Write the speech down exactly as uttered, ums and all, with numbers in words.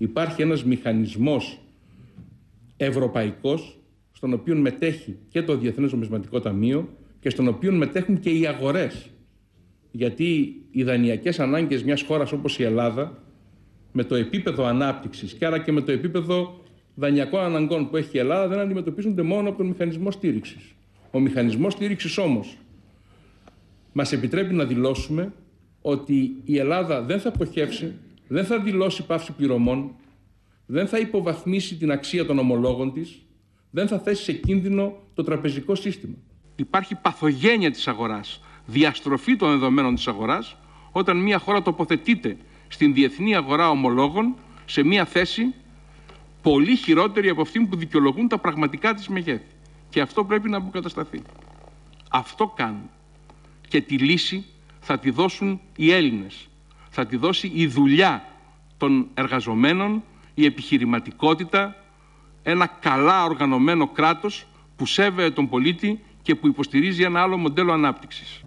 Υπάρχει ένας μηχανισμός ευρωπαϊκός, στον οποίο μετέχει και το Διεθνές Νομισματικό Ταμείο και στον οποίο μετέχουν και οι αγορές. Γιατί οι δανειακές ανάγκες μιας χώρας όπως η Ελλάδα, με το επίπεδο ανάπτυξης και άρα και με το επίπεδο δανειακών αναγκών που έχει η Ελλάδα, δεν αντιμετωπίζονται μόνο από τον μηχανισμό στήριξης. Ο μηχανισμός στήριξης όμως μας επιτρέπει να δηλώσουμε ότι η Ελλάδα δεν θα πτωχεύσει, δεν θα δηλώσει πάυση πληρωμών, δεν θα υποβαθμίσει την αξία των ομολόγων της, δεν θα θέσει σε κίνδυνο το τραπεζικό σύστημα. Υπάρχει παθογένεια της αγοράς, διαστροφή των δεδομένων της αγοράς, όταν μια χώρα τοποθετείται στην διεθνή αγορά ομολόγων σε μια θέση πολύ χειρότερη από αυτή που δικαιολογούν τα πραγματικά της μεγέθη. Και αυτό πρέπει να αποκατασταθεί. Αυτό κάνουν. Και τη λύση θα τη δώσουν οι Έλληνες. Θα τη δώσει η δουλειά των εργαζομένων, η επιχειρηματικότητα, ένα καλά οργανωμένο κράτος που σέβεται τον πολίτη και που υποστηρίζει ένα άλλο μοντέλο ανάπτυξης.